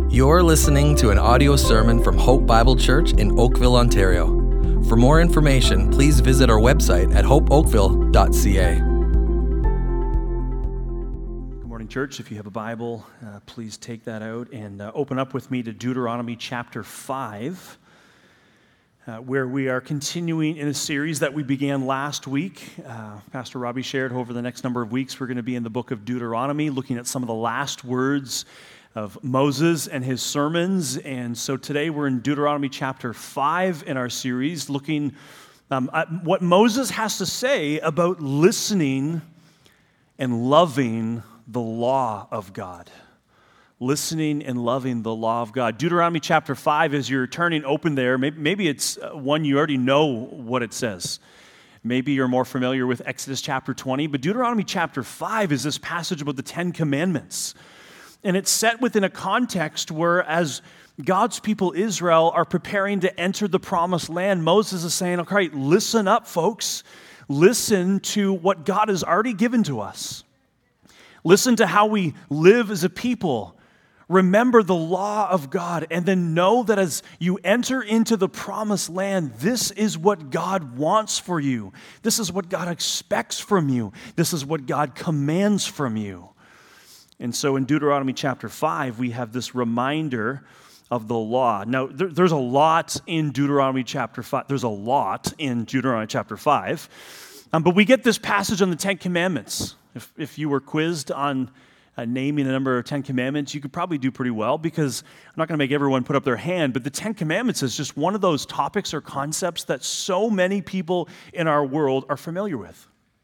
You're listening to an audio sermon from Hope Bible Church in Oakville, Ontario. For more information, please visit our website at hopeoakville.ca. Good morning, church. If you have a Bible, please take that out and open up with me to Deuteronomy chapter 5, where we are continuing in a series that we began last week. Pastor Robbie shared over the next number of weeks, we're going to be in the book of Deuteronomy, looking at some of the last words of Moses and his sermons. And so today we're in Deuteronomy chapter 5 in our series, looking at what Moses has to say about listening and loving the law of God. Listening and loving the law of God. Deuteronomy chapter 5, as you're turning open there, maybe it's one you already know what it says. Maybe you're more familiar with Exodus chapter 20, but Deuteronomy chapter 5 is this passage about the Ten Commandments. And it's set within a context where, as God's people Israel are preparing to enter the promised land, Moses is saying, okay, listen up, folks. Listen to what God has already given to us. Listen to how we live as a people. Remember the law of God, and then know that as you enter into the promised land, this is what God wants for you. This is what God expects from you. This is what God commands from you. And so in Deuteronomy chapter 5, we have this reminder of the law. Now, there's a lot in Deuteronomy chapter 5. There's a lot in Deuteronomy chapter 5. But we get this passage on the Ten Commandments. If you were quizzed on naming a number of 10 Commandments, you could probably do pretty well, because I'm not going to make everyone put up their hand, but the 10 Commandments is just one of those topics or concepts that so many people in our world are familiar with.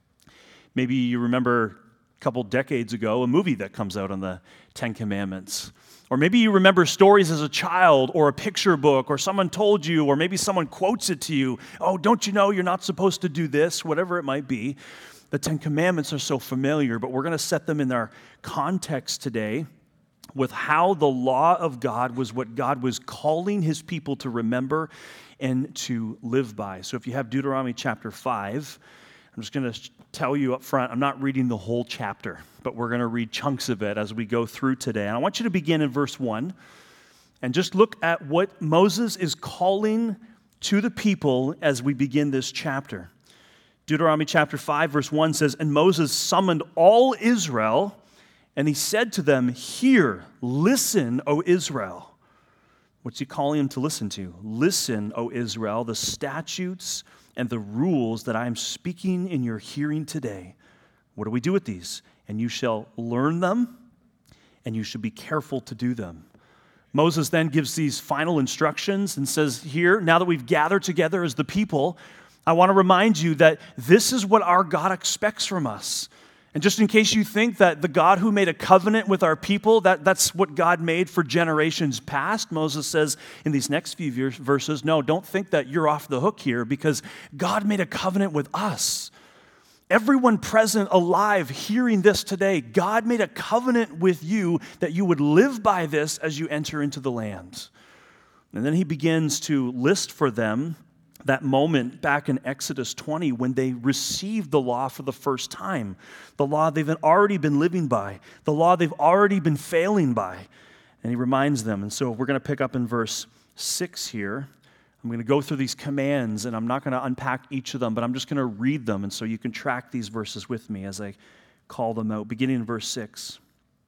Maybe you remember a couple decades ago a movie that comes out on the 10 Commandments. Or maybe you remember stories as a child, or a picture book, or someone told you, or maybe someone quotes it to you. Oh, don't you know you're not supposed to do this? Whatever it might be. The 10 Commandments are so familiar, but we're going to set them in our context today with how the law of God was what God was calling his people to remember and to live by. So if you have Deuteronomy chapter 5, I'm just going to tell you up front, I'm not reading the whole chapter, but we're going to read chunks of it as we go through today. And I want you to begin in verse 1 and just look at what Moses is calling to the people as we begin this chapter. Deuteronomy chapter 5, verse 1 says, "And Moses summoned all Israel, and he said to them, 'Hear, listen, O Israel.'" What's he calling them to listen to? "Listen, O Israel, the statutes and the rules that I am speaking in your hearing today." What do we do with these? "And you shall learn them, and you should be careful to do them." Moses then gives these final instructions and says, here, now that we've gathered together as the people, I want to remind you that this is what our God expects from us. And just in case you think that the God who made a covenant with our people, that's what God made for generations past, Moses says in these next few verses, no, don't think that you're off the hook here, because God made a covenant with us. Everyone present, alive, hearing this today, God made a covenant with you that you would live by this as you enter into the land. And then he begins to list for them that moment back in Exodus 20 when they received the law for the first time, the law they've already been living by, the law they've already been failing by. And he reminds them. And so we're going to pick up in verse 6 here. I'm going to go through these commands, and I'm not going to unpack each of them, but I'm just going to read them, and so you can track these verses with me as I call them out. Beginning in verse 6.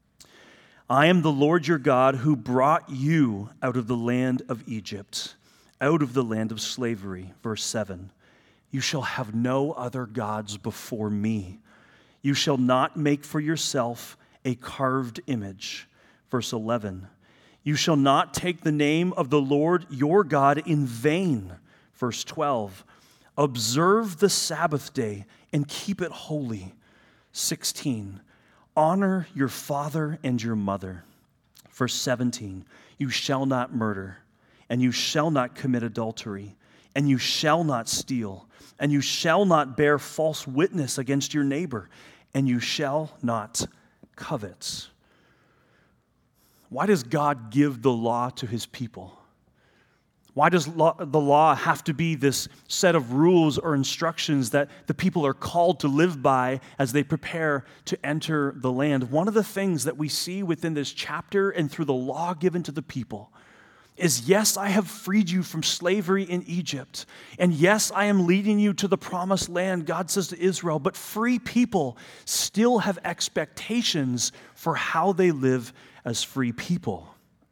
"I am the Lord your God who brought you out of the land of Egypt, out of the land of slavery." Verse 7, "You shall have no other gods before me. You shall not make for yourself a carved image." Verse 11, "You shall not take the name of the Lord your God in vain." Verse 12, "Observe the Sabbath day and keep it holy." 16, "Honor your father and your mother." Verse 17, "You shall not murder. And you shall not commit adultery, and you shall not steal, and you shall not bear false witness against your neighbor, and you shall not covet." Why does God give the law to his people? Why does the law have to be this set of rules or instructions that the people are called to live by as they prepare to enter the land? One of the things that we see within this chapter and through the law given to the people is, yes, I have freed you from slavery in Egypt. And yes, I am leading you to the promised land, God says to Israel. But free people still have expectations for how they live as free people.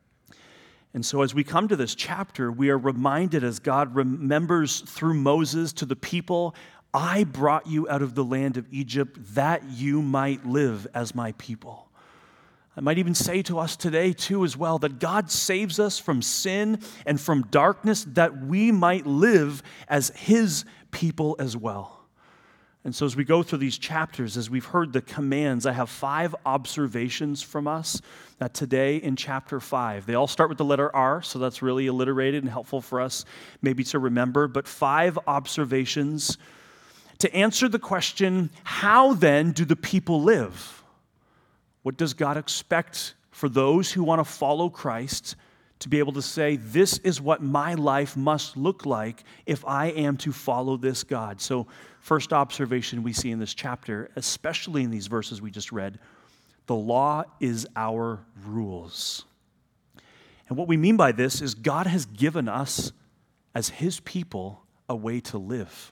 And so as we come to this chapter, we are reminded as God remembers through Moses to the people, I brought you out of the land of Egypt that you might live as my people. I might even say to us today too as well that God saves us from sin and from darkness that we might live as his people as well. And so as we go through these chapters, as we've heard the commands, I have 5 observations from us that today in chapter 5. They all start with the letter R, so that's really alliterated and helpful for us maybe to remember. But 5 observations to answer the question, how then do the people live? What does God expect for those who want to follow Christ to be able to say, this is what my life must look like if I am to follow this God? So first observation we see in this chapter, especially in these verses we just read, the law is our rules. And what we mean by this is God has given us as his people a way to live.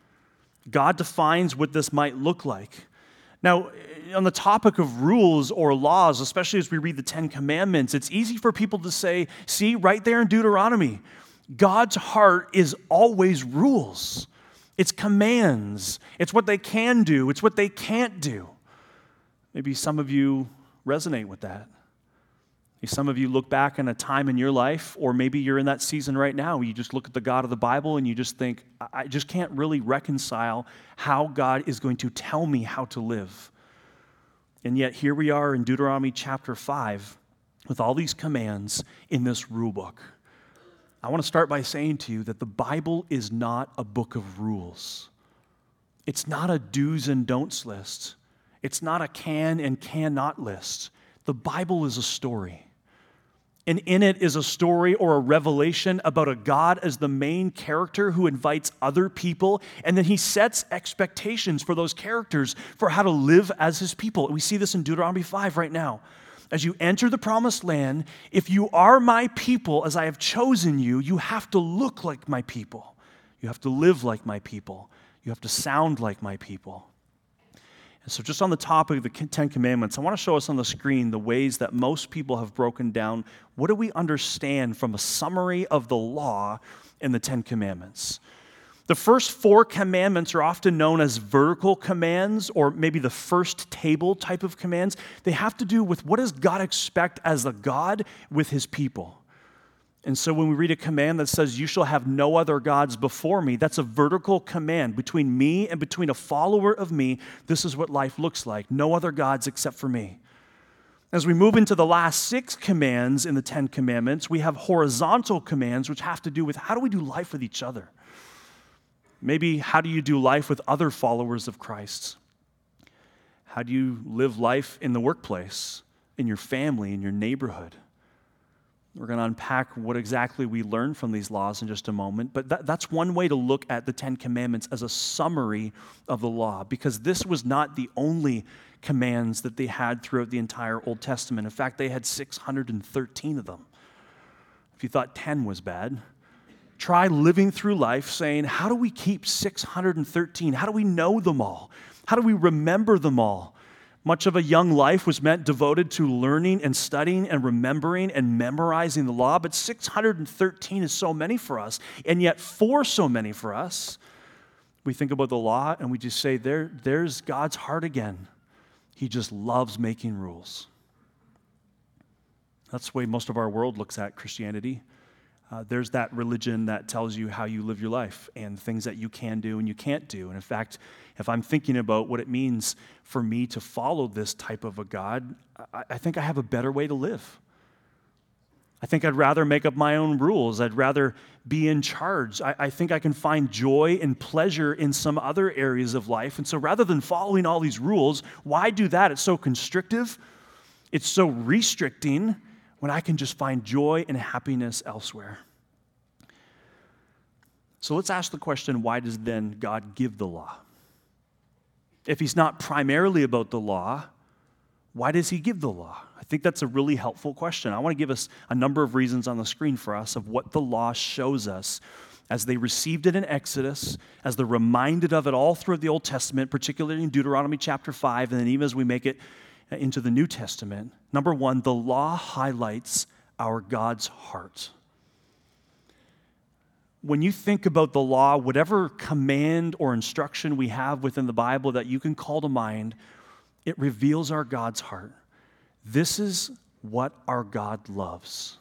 God defines what this might look like. Now, on the topic of rules or laws, especially as we read the 10 Commandments, it's easy for people to say, see, right there in Deuteronomy, God's heart is always rules. It's commands. It's what they can do. It's what they can't do. Maybe some of you resonate with that. Maybe some of you look back on a time in your life, or maybe you're in that season right now where you just look at the God of the Bible and you just think, I just can't really reconcile how God is going to tell me how to live. And yet here we are in Deuteronomy chapter 5 with all these commands in this rule book. I want to start by saying to you that the Bible is not a book of rules. It's not a do's and don'ts list. It's not a can and cannot list. The Bible is a story. And in it is a story or a revelation about a God as the main character who invites other people, and then he sets expectations for those characters for how to live as his people. We see this in Deuteronomy 5 right now. As you enter the promised land, if you are my people as I have chosen you, you have to look like my people. You have to live like my people. You have to sound like my people. And so just on the topic of the 10 Commandments, I want to show us on the screen the ways that most people have broken down what do we understand from a summary of the law in the 10 Commandments. The first 4 commandments are often known as vertical commands, or maybe the first table type of commands. They have to do with what does God expect as a God with his people. And so when we read a command that says, you shall have no other gods before me, that's a vertical command between me and between a follower of me. This is what life looks like. No other gods except for me. As we move into the last 6 commands in the 10 Commandments, we have horizontal commands which have to do with how do we do life with each other? Maybe how do you do life with other followers of Christ? How do you live life in the workplace, in your family, in your neighborhood? We're going to unpack what exactly we learn from these laws in just a moment, but that's one way to look at the 10 Commandments as a summary of the law, because this was not the only commands that they had throughout the entire Old Testament. In fact, they had 613 of them. If you thought 10 was bad, try living through life saying, how do we keep 613? How do we know them all? How do we remember them all? Much of a young life was devoted to learning and studying and remembering and memorizing the law, but 613 is so many for us, and yet for so many for us, we think about the law and we just say, there's God's heart again. He just loves making rules. That's the way most of our world looks at Christianity. There's that religion that tells you how you live your life and things that you can do and you can't do. And in fact, if I'm thinking about what it means for me to follow this type of a God, I think I have a better way to live. I think I'd rather make up my own rules. I'd rather be in charge. I think I can find joy and pleasure in some other areas of life. And so rather than following all these rules, why do that? It's so constrictive. It's so restricting when I can just find joy and happiness elsewhere. So let's ask the question, why does then God give the law? If he's not primarily about the law, why does he give the law? I think that's a really helpful question. I want to give us a number of reasons on the screen for us of what the law shows us as they received it in Exodus, as they're reminded of it all through the Old Testament, particularly in Deuteronomy chapter 5, and then even as we make it into the New Testament. Number one, the law highlights our God's heart. When you think about the law, whatever command or instruction we have within the Bible that you can call to mind, it reveals our God's heart. This is what our God loves.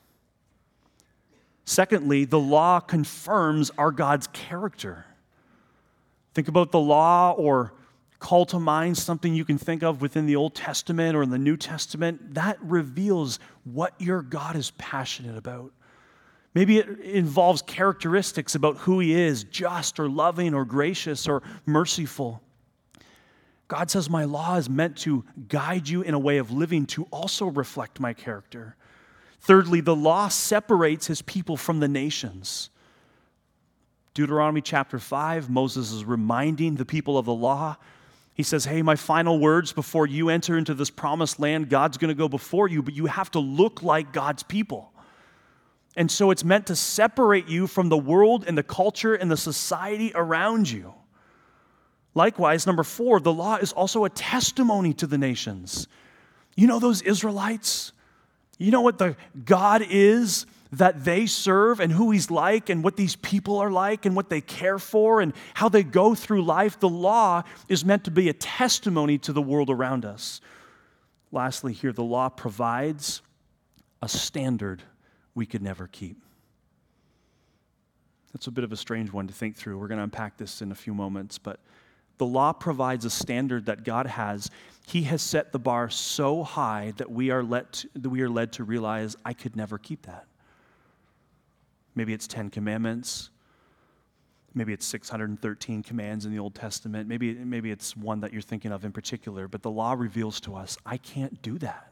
Secondly, the law confirms our God's character. Think about the law or call to mind something you can think of within the Old Testament or in the New Testament. That reveals what your God is passionate about. Maybe it involves characteristics about who he is, just or loving or gracious or merciful. God says, my law is meant to guide you in a way of living to also reflect my character. Thirdly, the law separates his people from the nations. Deuteronomy chapter 5, Moses is reminding the people of the law. He says, hey, my final words before you enter into this promised land, God's going to go before you, but you have to look like God's people. And so it's meant to separate you from the world and the culture and the society around you. Likewise, number 4, the law is also a testimony to the nations. You know those Israelites? You know what the God is that they serve and who he's like and what these people are like and what they care for and how they go through life? The law is meant to be a testimony to the world around us. Lastly here, the law provides a standard we could never keep. That's a bit of a strange one to think through. We're going to unpack this in a few moments, but the law provides a standard that God has. He has set the bar so high that we are led to realize, I could never keep that. Maybe it's 10 commandments. Maybe it's 613 commands in the Old Testament. Maybe it's one that you're thinking of in particular. But the law reveals to us, I can't do that.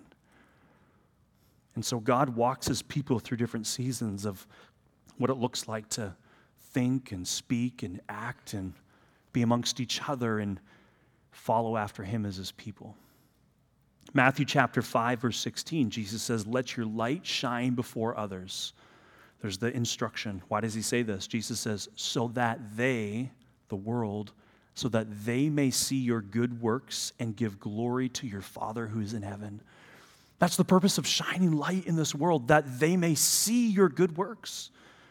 And so God walks his people through different seasons of what it looks like to think and speak and act and be amongst each other and follow after him as his people. Matthew chapter 5, verse 16, Jesus says, let your light shine before others. There's the instruction. Why does he say this? Jesus says, so that they, the world, so that they may see your good works and give glory to your Father who is in heaven. That's the purpose of shining light in this world, that they may see your good works.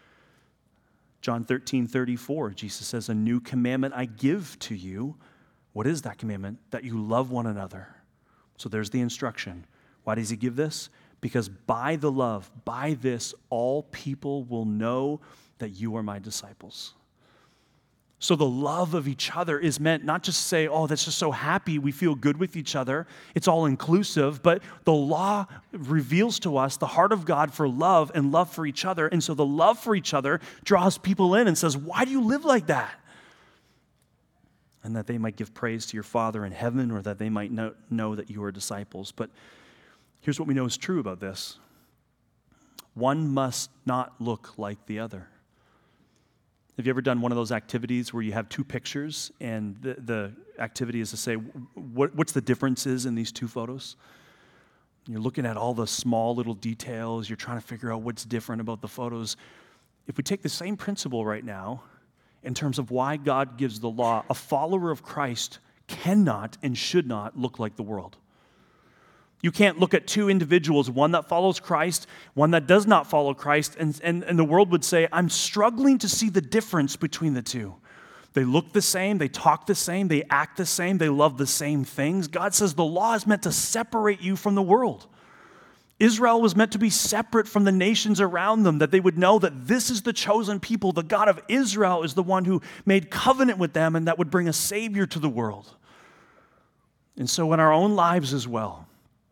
John 13:34, Jesus says, a new commandment I give to you. What is that commandment? That you love one another. So there's the instruction. Why does he give this? Because by the love, by this, all people will know that you are my disciples. So the love of each other is meant not just to say, oh, that's just so happy, we feel good with each other. It's all inclusive, but the law reveals to us the heart of God for love and love for each other. And so the love for each other draws people in and says, why do you live like that? And that they might give praise to your Father in heaven, or that they might know that you are disciples. But here's what we know is true about this. One must not look like the other. Have you ever done one of those activities where you have two pictures and the activity is to say, what's the differences in these two photos? You're looking at all the small little details. You're trying to figure out what's different about the photos. If we take the same principle right now in terms of why God gives the law, a follower of Christ cannot and should not look like the world. You can't look at two individuals, one that follows Christ, one that does not follow Christ, and the world would say, I'm struggling to see the difference between the two. They look the same, they talk the same, they act the same, they love the same things. God says the law is meant to separate you from the world. Israel was meant to be separate from the nations around them, that they would know that this is the chosen people. The God of Israel is the one who made covenant with them and that would bring a Savior to the world. And so in our own lives as well,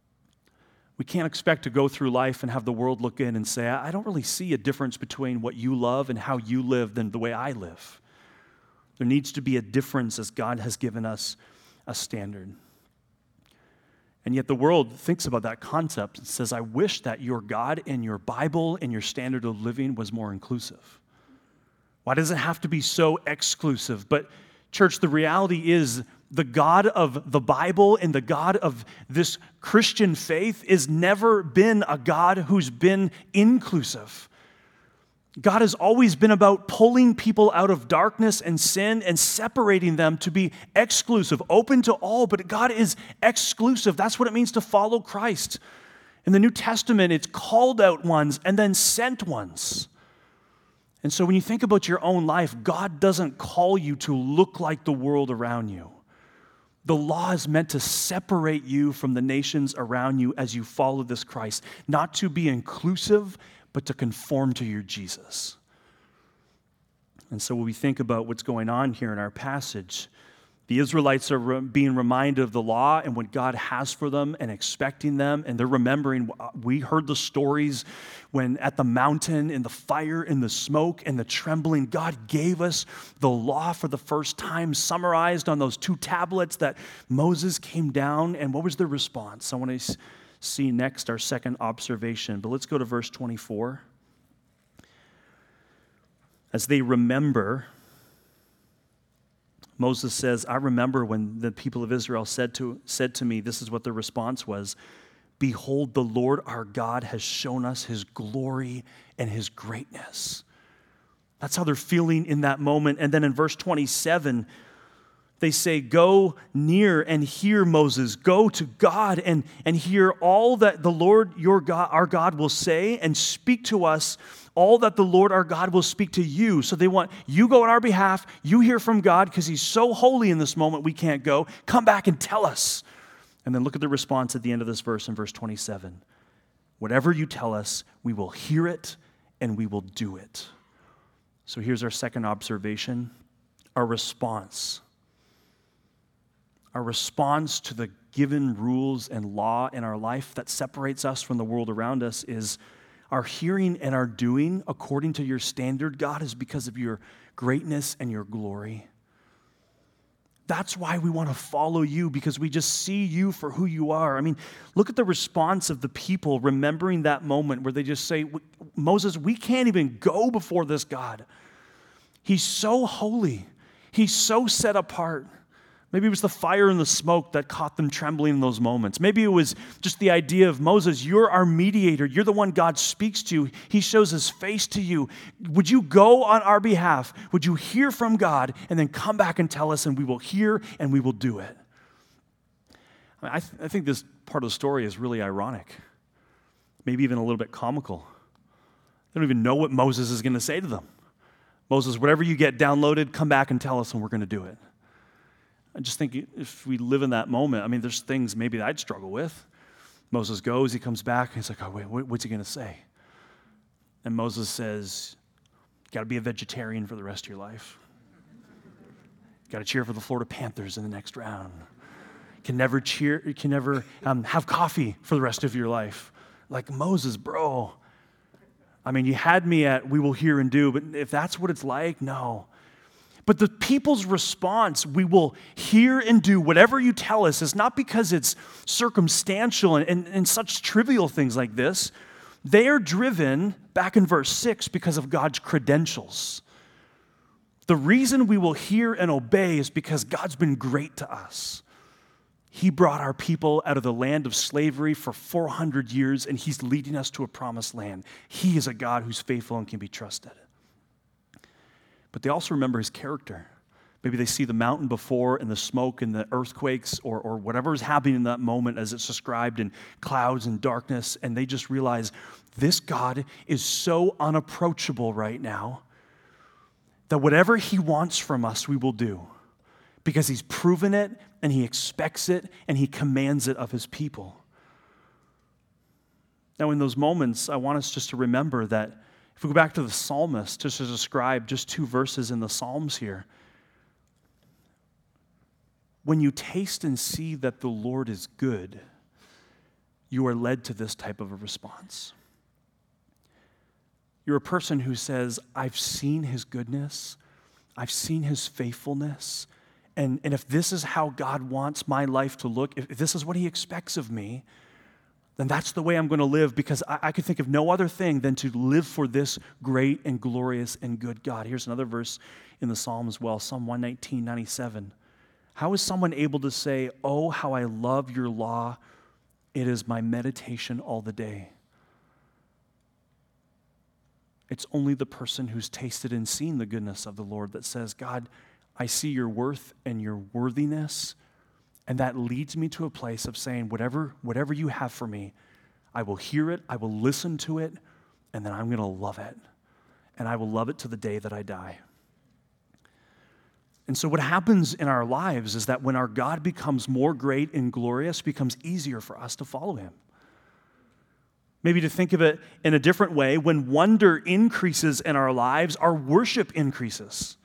we can't expect to go through life and have the world look in and say, I don't really see a difference between what you love and how you live than the way I live. There needs to be a difference as God has given us a standard. And yet the world thinks about that concept and says, I wish that your God and your Bible and your standard of living was more inclusive. Why does it have to be so exclusive? But church, the reality is the God of the Bible and the God of this Christian faith has never been a God who's been inclusive. God has always been about pulling people out of darkness and sin and separating them to be exclusive, open to all, but God is exclusive. That's what it means to follow Christ. In the New Testament, it's called out ones and then sent ones. And so when you think about your own life, God doesn't call you to look like the world around you. The law is meant to separate you from the nations around you as you follow this Christ, not to be inclusive, but to conform to your Jesus. And so when we think about what's going on here in our passage, the Israelites are being reminded of the law and what God has for them and expecting them, and they're remembering, we heard the stories when at the mountain, in the fire, in the smoke, and the trembling, God gave us the law for the first time, summarized on those 2 tablets that Moses came down, and what was their response? I want to see next our second observation, but let's go to verse 24. As they remember, Moses says, I remember when the people of Israel said to me, this is what their response was, behold, the Lord our God has shown us his glory and his greatness. That's how they're feeling in that moment. And then in verse 27, they say, go near and hear, Moses. Go to God and hear all that the Lord your God, our God will say, and speak to us all that the Lord our God will speak to you. So they want you go on our behalf. You hear from God because he's so holy in this moment we can't go. Come back and tell us. And then look at the response at the end of this verse in verse 27. Whatever you tell us, we will hear it and we will do it. So here's our second observation, our response. Our response to the given rules and law in our life that separates us from the world around us is our hearing and our doing according to your standard, God, is because of your greatness and your glory. That's why we want to follow you, because we just see you for who you are. I mean, look at the response of the people remembering that moment where they just say, Moses, we can't even go before this God. He's so holy. He's so set apart. Maybe it was the fire and the smoke that caught them trembling in those moments. Maybe it was just the idea of Moses, you're our mediator. You're the one God speaks to. He shows his face to you. Would you go on our behalf? Would you hear from God and then come back and tell us, and we will hear and we will do it? I think this part of the story is really ironic, maybe even a little bit comical. They don't even know what Moses is going to say to them. Moses, whatever you get downloaded, come back and tell us, and we're going to do it. I just think if we live in that moment, I mean, there's things maybe that I'd struggle with. Moses goes, he comes back, and he's like, oh, wait, what's he going to say? And Moses says, you got to be a vegetarian for the rest of your life. You got to cheer for the Florida Panthers in the next round. You can never have coffee for the rest of your life. Like, Moses, bro. I mean, you had me at we will hear and do, but if that's what it's like, no. But the people's response, we will hear and do whatever you tell us, is not because it's circumstantial and such trivial things like this. They are driven, back in verse 6, because of God's credentials. The reason we will hear and obey is because God's been great to us. He brought our people out of the land of slavery for 400 years, and he's leading us to a promised land. He is a God who's faithful and can be trusted. But they also remember his character. Maybe they see the mountain before and the smoke and the earthquakes or whatever is happening in that moment as it's described in clouds and darkness, and they just realize this God is so unapproachable right now that whatever he wants from us, we will do because he's proven it and he expects it and he commands it of his people. Now, in those moments, I want us just to remember that if we go back to the psalmist, just to describe just 2 verses in the Psalms here, when you taste and see that the Lord is good, you are led to this type of a response. You're a person who says, I've seen his goodness, I've seen his faithfulness, and if this is how God wants my life to look, if this is what he expects of me, then that's the way I'm going to live, because I could think of no other thing than to live for this great and glorious and good God. Here's another verse in the Psalm as well, Psalm 119:97. How is someone able to say, "Oh, how I love your law. It is my meditation all the day"? It's only the person who's tasted and seen the goodness of the Lord that says, "God, I see your worth and your worthiness." And that leads me to a place of saying, whatever you have for me, I will hear it, I will listen to it, and then I'm going to love it. And I will love it to the day that I die. And so what happens in our lives is that when our God becomes more great and glorious, it becomes easier for us to follow him. Maybe to think of it in a different way, when wonder increases in our lives, our worship increases.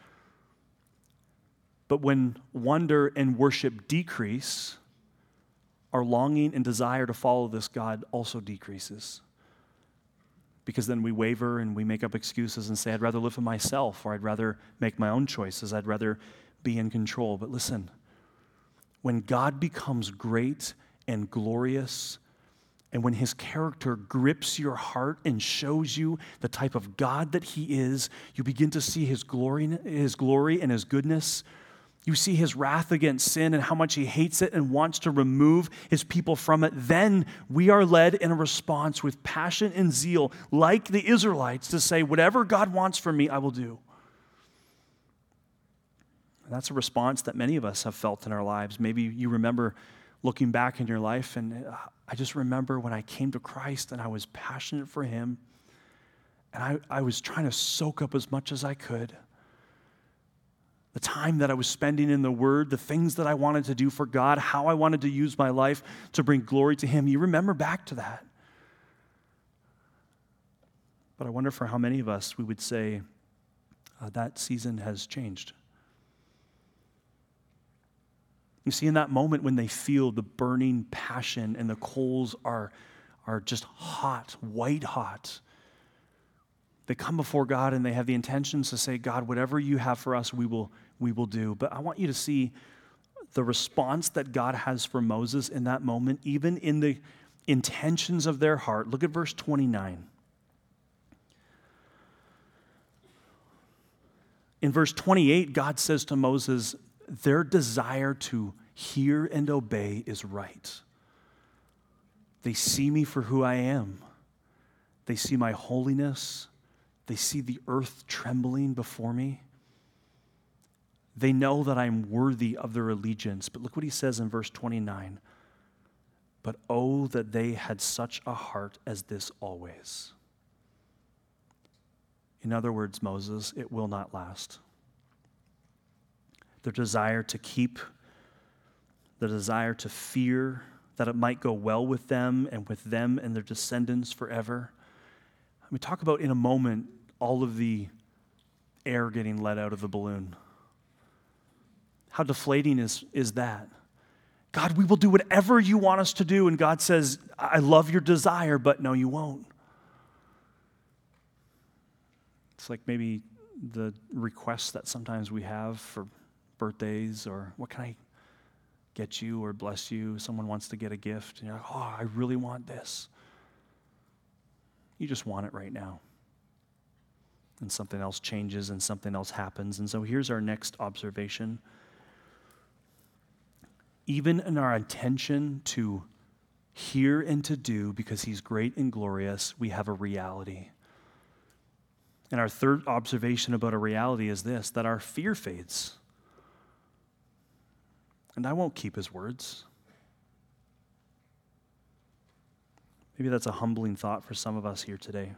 But when wonder and worship decrease, our longing and desire to follow this God also decreases. Because then we waver and we make up excuses and say, I'd rather live for myself, or I'd rather make my own choices, I'd rather be in control. But listen, when God becomes great and glorious, and when his character grips your heart and shows you the type of God that he is, you begin to see his glory and his goodness. You see his wrath against sin and how much he hates it and wants to remove his people from it. Then we are led in a response with passion and zeal, like the Israelites, to say, whatever God wants from me, I will do. And that's a response that many of us have felt in our lives. Maybe you remember looking back in your life, and I just remember when I came to Christ and I was passionate for him, and I was trying to soak up as much as I could. The time that I was spending in the Word, the things that I wanted to do for God, how I wanted to use my life to bring glory to him. You remember back to that. But I wonder for how many of us we would say that season has changed. You see, in that moment when they feel the burning passion and the coals are just hot, white hot, they come before God and they have the intentions to say, God, whatever you have for us, we will do. But I want you to see the response that God has for Moses in that moment, even in the intentions of their heart. Look at verse 29. In verse 28, God says to Moses, their desire to hear and obey is right. They see me for who I am. They see my holiness. They see the earth trembling before me. They know that I'm worthy of their allegiance. But look what he says in verse 29. But oh, that they had such a heart as this always. In other words, Moses, it will not last. Their desire to keep, the desire to fear that it might go well with them and their descendants forever. We talk about in a moment all of the air getting let out of the balloon. How deflating is that? God, we will do whatever you want us to do. And God says, I love your desire, but no, you won't. It's like maybe the requests that sometimes we have for birthdays, or what can I get you or bless you? Someone wants to get a gift. And you're like, oh, I really want this. You just want it right now. And something else changes and something else happens. And so here's our next observation. Even in our intention to hear and to do, because he's great and glorious, we have a reality. And our third observation about a reality is this, that our fear fades. And I won't keep his words. Maybe that's a humbling thought for some of us here today.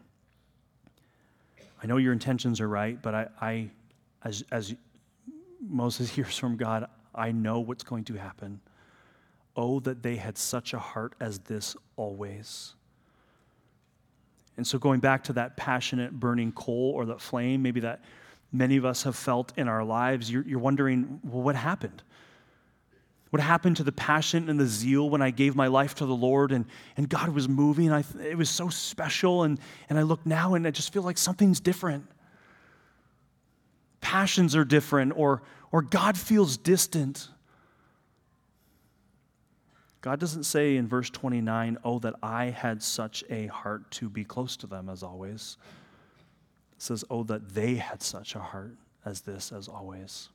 I know your intentions are right, but as Moses hears from God, I know what's going to happen. Oh, that they had such a heart as this always. And so going back to that passionate burning coal or that flame, maybe that many of us have felt in our lives, you're wondering, well, what happened? What happened to the passion and the zeal when I gave my life to the Lord and God was moving? It was so special, and I look now and I just feel like something's different. Passions are different, or God feels distant. God doesn't say in verse 29, oh, that I had such a heart to be close to them as always. It says, oh, that they had such a heart as this as always.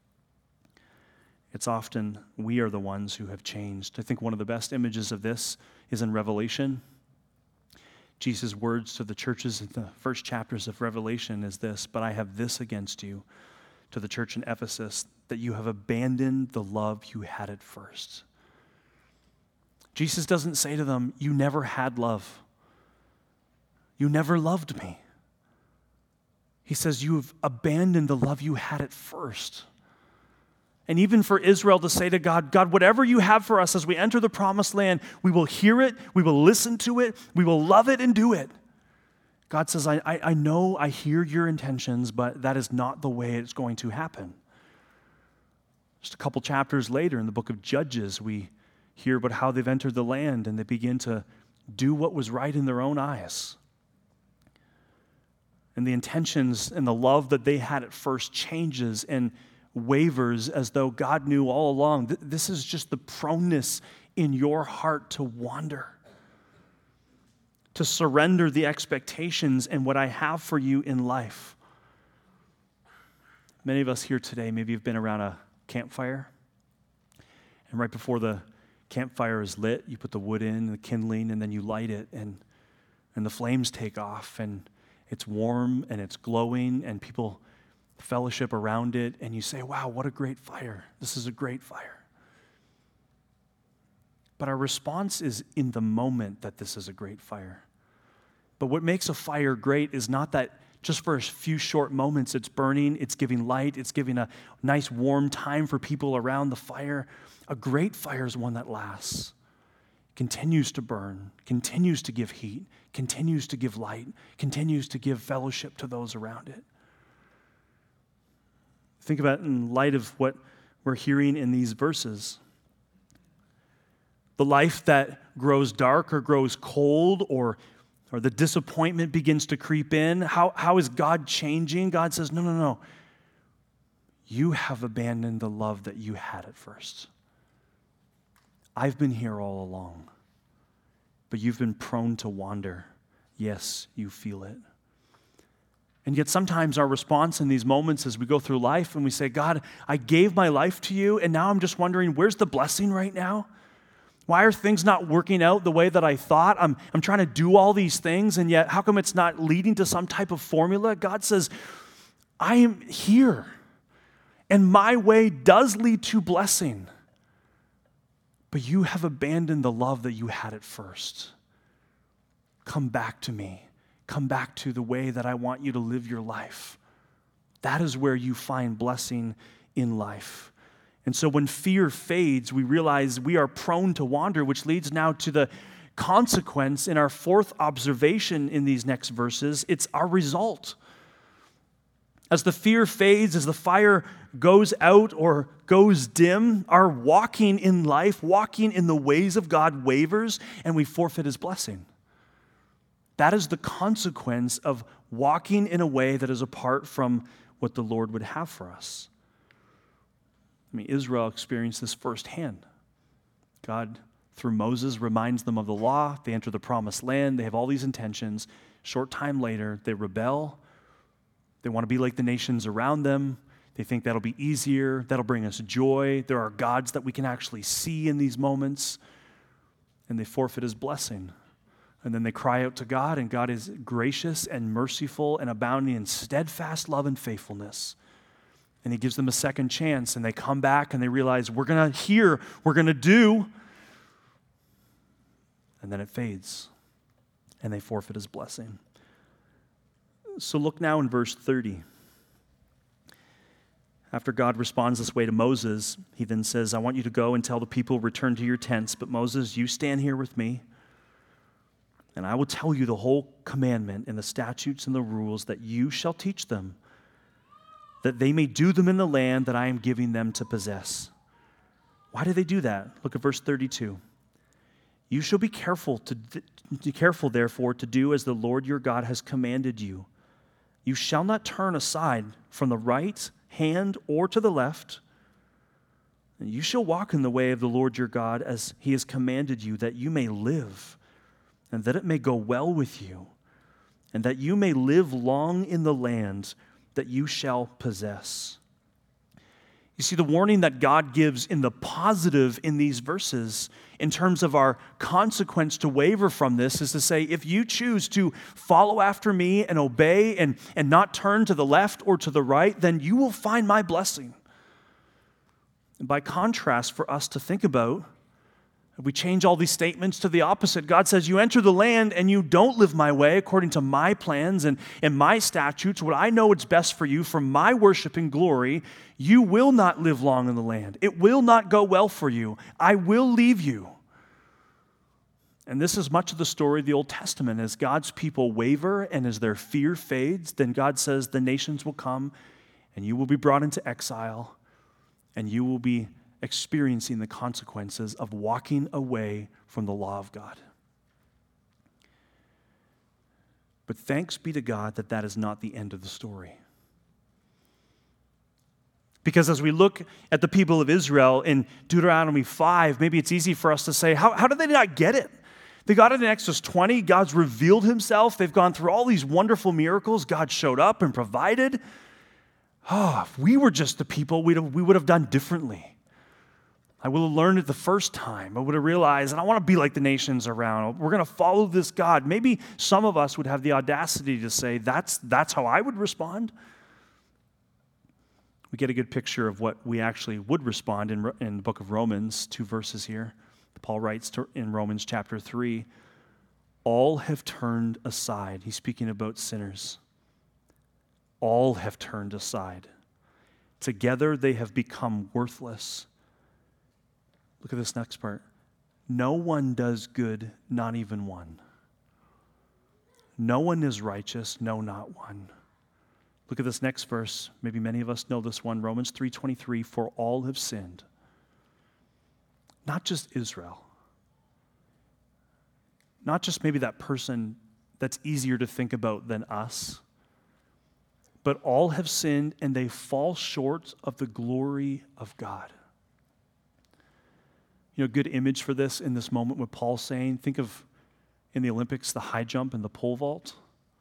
It's often we are the ones who have changed. I think one of the best images of this is in Revelation. Jesus' words to the churches in the first chapters of Revelation is this, but I have this against you, to the church in Ephesus, that you have abandoned the love you had at first. Jesus doesn't say to them, you never had love. You never loved me. He says, you have abandoned the love you had at first. And even for Israel to say to God, God, whatever you have for us as we enter the promised land, we will hear it, we will listen to it, we will love it and do it. God says, I know, I hear your intentions, but that is not the way it's going to happen. Just a couple chapters later in the book of Judges, we hear about how they've entered the land and they begin to do what was right in their own eyes. And the intentions and the love that they had at first changes and wavers as though God knew all along. This is just the proneness in your heart to wander, to surrender the expectations and what I have for you in life. Many of us here today, maybe you've been around a campfire, and right before the campfire is lit, you put the wood in, the kindling, and then you light it, and the flames take off, and it's warm, and it's glowing, and people fellowship around it, and you say, wow, what a great fire. This is a great fire. But our response is in the moment that this is a great fire. But what makes a fire great is not that just for a few short moments it's burning, it's giving light, it's giving a nice warm time for people around the fire. A great fire is one that lasts, continues to burn, continues to give heat, continues to give light, continues to give fellowship to those around it. Think about it in light of what we're hearing in these verses. The life that grows dark or grows cold or the disappointment begins to creep in, how is God changing? God says, no. You have abandoned the love that you had at first. I've been here all along, but you've been prone to wander. Yes, you feel it. And yet sometimes our response in these moments as we go through life and we say, God, I gave my life to you, and now I'm just wondering, where's the blessing right now? Why are things not working out the way that I thought? I'm trying to do all these things, and yet how come it's not leading to some type of formula? God says, I am here, and my way does lead to blessing. But you have abandoned the love that you had at first. Come back to me. Come back to the way that I want you to live your life. That is where you find blessing in life. And so when fear fades, we realize we are prone to wander, which leads now to the consequence in our fourth observation in these next verses. It's our result. As the fear fades, as the fire goes out or goes dim, our walking in life, walking in the ways of God wavers, and we forfeit His blessing. That is the consequence of walking in a way that is apart from what the Lord would have for us. I mean, Israel experienced this firsthand. God, through Moses, reminds them of the law. They enter the promised land. They have all these intentions. Short time later, they rebel. They want to be like the nations around them. They think that'll be easier. That'll bring us joy. There are gods that we can actually see in these moments. And they forfeit His blessing. And then they cry out to God, and God is gracious and merciful and abounding in steadfast love and faithfulness. And He gives them a second chance, and they come back and they realize, we're going to hear, we're going to do. And then it fades, and they forfeit His blessing. So look now in verse 30. After God responds this way to Moses, He then says, I want you to go and tell the people, return to your tents. But Moses, you stand here with me, and I will tell you the whole commandment and the statutes and the rules that you shall teach them, that they may do them in the land that I am giving them to possess. Why do they do that? Look at verse 32. You shall be careful, therefore, to do as the Lord your God has commanded you. You shall not turn aside from the right hand or to the left, And you shall walk in the way of the Lord your God as he has commanded you, that you may live, and that it may go well with you, and that you may live long in the land that you shall possess. You see, the warning that God gives in the positive in these verses, in terms of our consequence to waver from this, is to say, if you choose to follow after me and obey and not turn to the left or to the right, then you will find my blessing. And by contrast, for us to think about, if we change all these statements to the opposite, God says, you enter the land and you don't live my way according to my plans and my statutes, what I know is best for you, for my worship and glory, you will not live long in the land. It will not go well for you. I will leave you. And this is much of the story of the Old Testament. As God's people waver and as their fear fades, then God says the nations will come and you will be brought into exile and you will be experiencing the consequences of walking away from the law of God. But thanks be to God that that is not the end of the story. Because as we look at the people of Israel in Deuteronomy 5, maybe it's easy for us to say, how did they not get it? They got it in Exodus 20. God's revealed himself. They've gone through all these wonderful miracles. God showed up and provided. If we were just the people, we would have done differently. I would have learned it the first time. I would have realized, and I want to be like the nations around. We're going to follow this God. Maybe some of us would have the audacity to say, that's how I would respond. We get a good picture of what we actually would respond in the book of Romans, 2 verses here. Paul writes in Romans chapter 3, all have turned aside. He's speaking about sinners. All have turned aside. Together they have become worthless. Look at this next part. No one does good, not even one. No one is righteous, no, not one. Look at this next verse. Maybe many of us know this one. Romans 3:23, for all have sinned. Not just Israel. Not just maybe that person that's easier to think about than us. But all have sinned and they fall short of the glory of God. You know, a good image for this in this moment with Paul saying, think of in the Olympics, the high jump and the pole vault.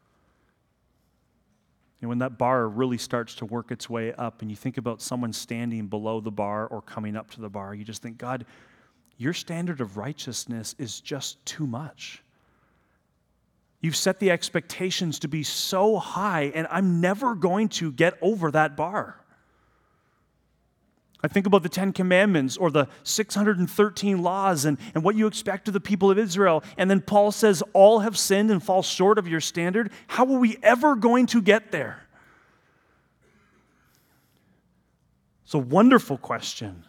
And when that bar really starts to work its way up and you think about someone standing below the bar or coming up to the bar, you just think, God, your standard of righteousness is just too much. You've set the expectations to be so high, and I'm never going to get over that bar. I think about the 10 Commandments or the 613 laws and what you expect of the people of Israel. And then Paul says, all have sinned and fall short of your standard. How are we ever going to get there? It's a wonderful question.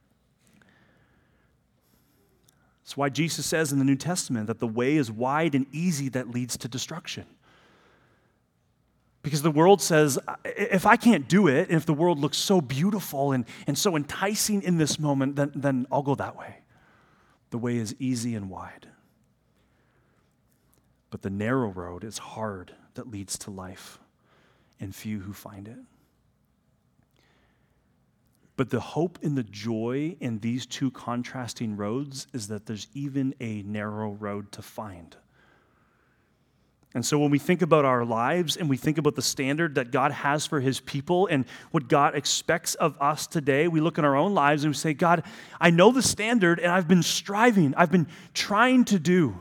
That's why Jesus says in the New Testament that the way is wide and easy that leads to destruction. Because the world says, if I can't do it, and if the world looks so beautiful and so enticing in this moment, then I'll go that way. The way is easy and wide. But the narrow road is hard that leads to life, and few who find it. But the hope and the joy in these two contrasting roads is that there's even a narrow road to find. And so when we think about our lives and we think about the standard that God has for his people and what God expects of us today, we look in our own lives and we say, God, I know the standard and I've been striving, I've been trying to do.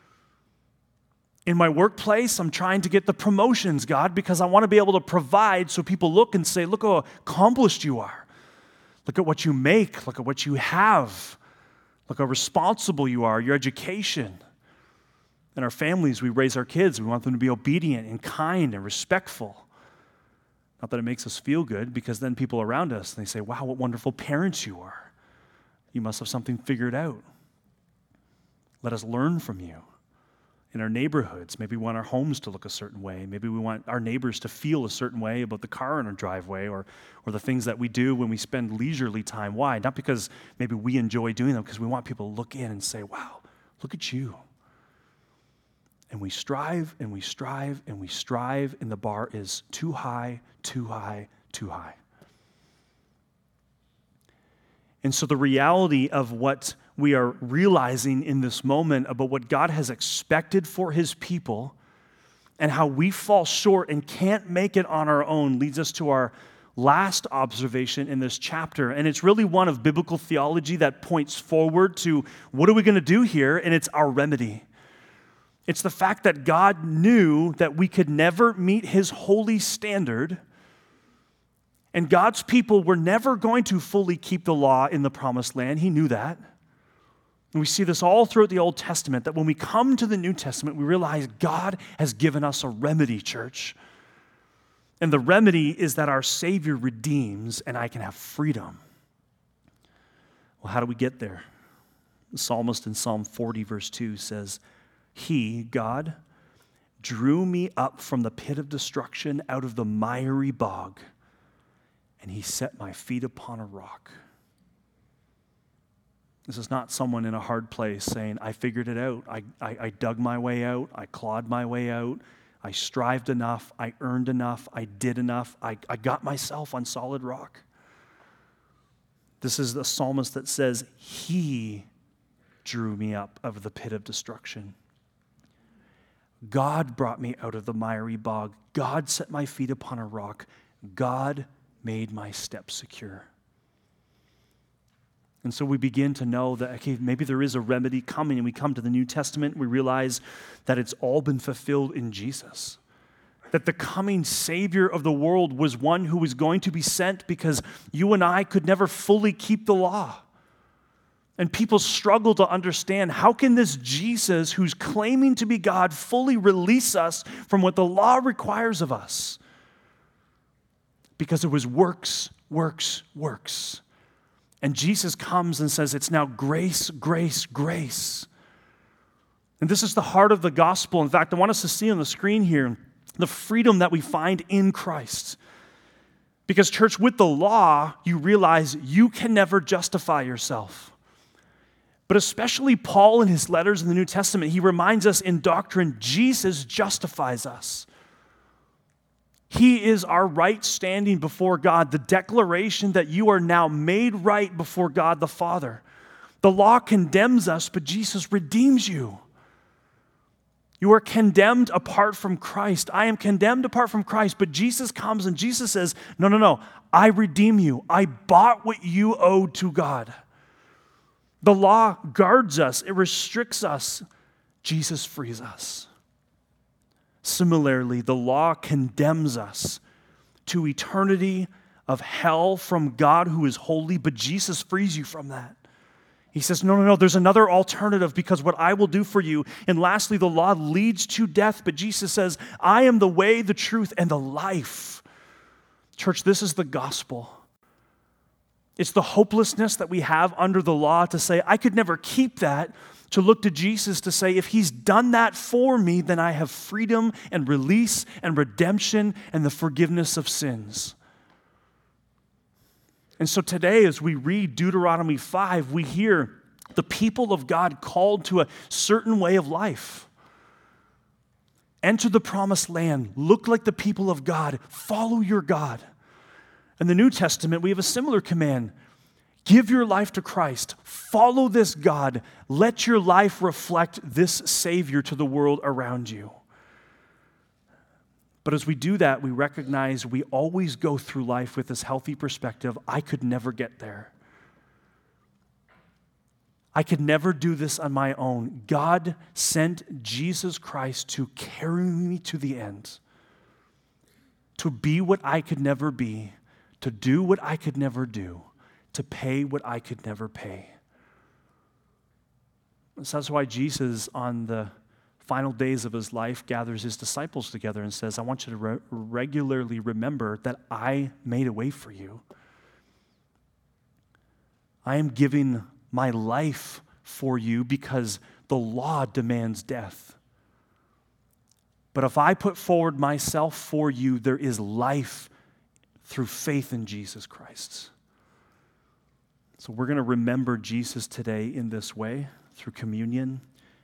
In my workplace, I'm trying to get the promotions, God, because I want to be able to provide so people look and say, look how accomplished you are. Look at what you make. Look at what you have. Look how responsible you are, your education. In our families, we raise our kids. We want them to be obedient and kind and respectful. Not that it makes us feel good, because then people around us, they say, wow, what wonderful parents you are. You must have something figured out. Let us learn from you. In our neighborhoods, maybe we want our homes to look a certain way. Maybe we want our neighbors to feel a certain way about the car in our driveway or the things that we do when we spend leisurely time. Why? Not because maybe we enjoy doing them, because we want people to look in and say, wow, look at you. And we strive and we strive and we strive, and the bar is too high, too high, too high. And so the reality of what we are realizing in this moment about what God has expected for his people and how we fall short and can't make it on our own leads us to our last observation in this chapter. And it's really one of biblical theology that points forward to what are we going to do here? And it's our remedy. It's the fact that God knew that we could never meet his holy standard, and God's people were never going to fully keep the law in the promised land. He knew that. And we see this all throughout the Old Testament, that when we come to the New Testament, we realize God has given us a remedy, church. And the remedy is that our Savior redeems and I can have freedom. Well, how do we get there? The psalmist in Psalm 40, verse 2 says, He, God, drew me up from the pit of destruction out of the miry bog, and he set my feet upon a rock. This is not someone in a hard place saying, I figured it out. I dug my way out. I clawed my way out. I strived enough. I earned enough. I did enough. I got myself on solid rock. This is the psalmist that says, He drew me up out of the pit of destruction. God brought me out of the miry bog. God set my feet upon a rock. God made my steps secure. And so we begin to know that, okay, maybe there is a remedy coming, and we come to the New Testament, we realize that it's all been fulfilled in Jesus. That the coming Savior of the world was one who was going to be sent because you and I could never fully keep the law. And people struggle to understand, how can this Jesus, who's claiming to be God, fully release us from what the law requires of us? Because it was works, works, works. And Jesus comes and says, it's now grace, grace, grace. And this is the heart of the gospel. In fact, I want us to see on the screen here the freedom that we find in Christ. Because, church, with the law, you realize you can never justify yourself. But especially Paul in his letters in the New Testament, he reminds us in doctrine, Jesus justifies us. He is our right standing before God, the declaration that you are now made right before God the Father. The law condemns us, but Jesus redeems you. You are condemned apart from Christ. I am condemned apart from Christ, but Jesus comes and Jesus says, no, I redeem you. I bought what you owed to God. The law guards us. It restricts us. Jesus frees us. Similarly, the law condemns us to eternity of hell from God who is holy, but Jesus frees you from that. He says, no, there's another alternative because what I will do for you. And lastly, the law leads to death, but Jesus says, I am the way, the truth, and the life. Church, this is the gospel. It's the hopelessness that we have under the law to say, I could never keep that, to look to Jesus to say, if he's done that for me, then I have freedom and release and redemption and the forgiveness of sins. And so today, as we read Deuteronomy 5, we hear the people of God called to a certain way of life. Enter the promised land. Look like the people of God. Follow your God. In the New Testament, we have a similar command. Give your life to Christ. Follow this God. Let your life reflect this Savior to the world around you. But as we do that, we recognize we always go through life with this healthy perspective. I could never get there. I could never do this on my own. God sent Jesus Christ to carry me to the end, to be what I could never be, to do what I could never do, to pay what I could never pay. So that's why Jesus, on the final days of his life, gathers his disciples together and says, I want you to regularly remember that I made a way for you. I am giving my life for you because the law demands death. But if I put forward myself for you, there is life through faith in Jesus Christ. So we're going to remember Jesus today in this way, through communion.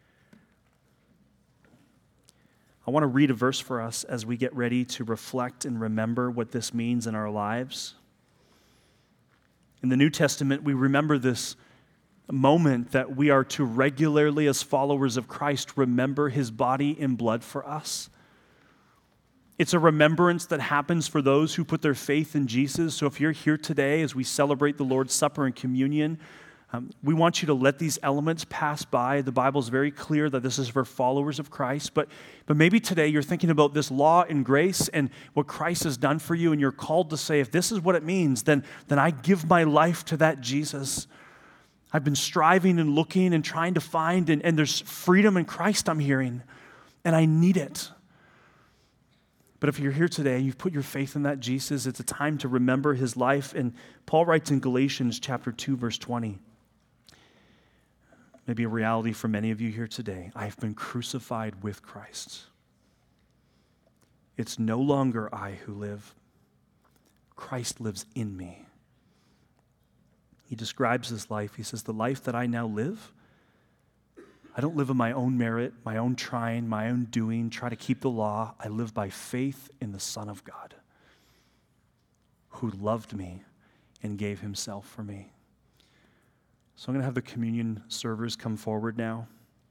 I want to read a verse for us as we get ready to reflect and remember what this means in our lives. In the New Testament, we remember this moment that we are to regularly, as followers of Christ, remember his body and blood for us. It's a remembrance that happens for those who put their faith in Jesus. So if you're here today as we celebrate the Lord's Supper and communion, we want you to let these elements pass by. The Bible is very clear that this is for followers of Christ. But maybe today you're thinking about this law and grace and what Christ has done for you, and you're called to say, if this is what it means, then I give my life to that Jesus. I've been striving and looking and trying to find, and there's freedom in Christ I'm hearing, and I need it. But if you're here today, you've put your faith in that Jesus, it's a time to remember his life. And Paul writes in Galatians chapter 2, verse 20, maybe a reality for many of you here today. I've been crucified with Christ. It's no longer I who live. Christ lives in me. He describes this life. He says, the life that I now live, I don't live in my own merit, my own trying, my own doing, try to keep the law. I live by faith in the Son of God, who loved me and gave himself for me. So I'm going to have the communion servers come forward now.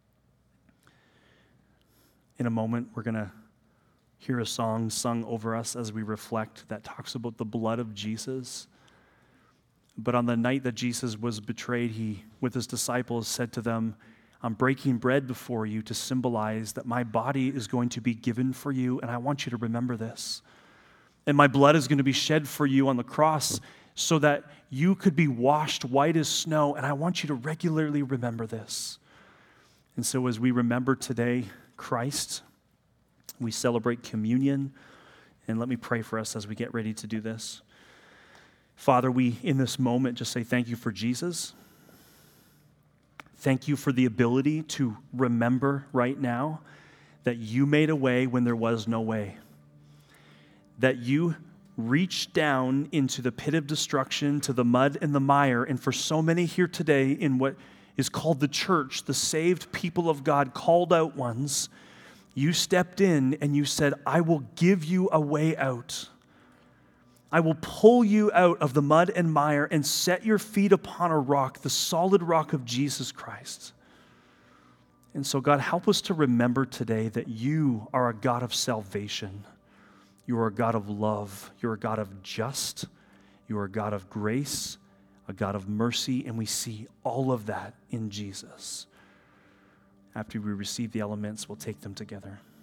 In a moment, we're going to hear a song sung over us as we reflect that talks about the blood of Jesus. But on the night that Jesus was betrayed, he, with his disciples, said to them, I'm breaking bread before you to symbolize that my body is going to be given for you, and I want you to remember this. And my blood is going to be shed for you on the cross so that you could be washed white as snow, and I want you to regularly remember this. And so as we remember today Christ, we celebrate communion, and let me pray for us as we get ready to do this. Father, we, in this moment, just say thank you for Jesus. Thank you for the ability to remember right now that you made a way when there was no way. That you reached down into the pit of destruction, to the mud and the mire, and for so many here today in what is called the church, the saved people of God, called out ones, you stepped in and you said, I will give you a way out. I will pull you out of the mud and mire and set your feet upon a rock, the solid rock of Jesus Christ. And so, God, help us to remember today that you are a God of salvation. You are a God of love. You're a God of just. You are a God of grace, a God of mercy, and we see all of that in Jesus. After we receive the elements, we'll take them together.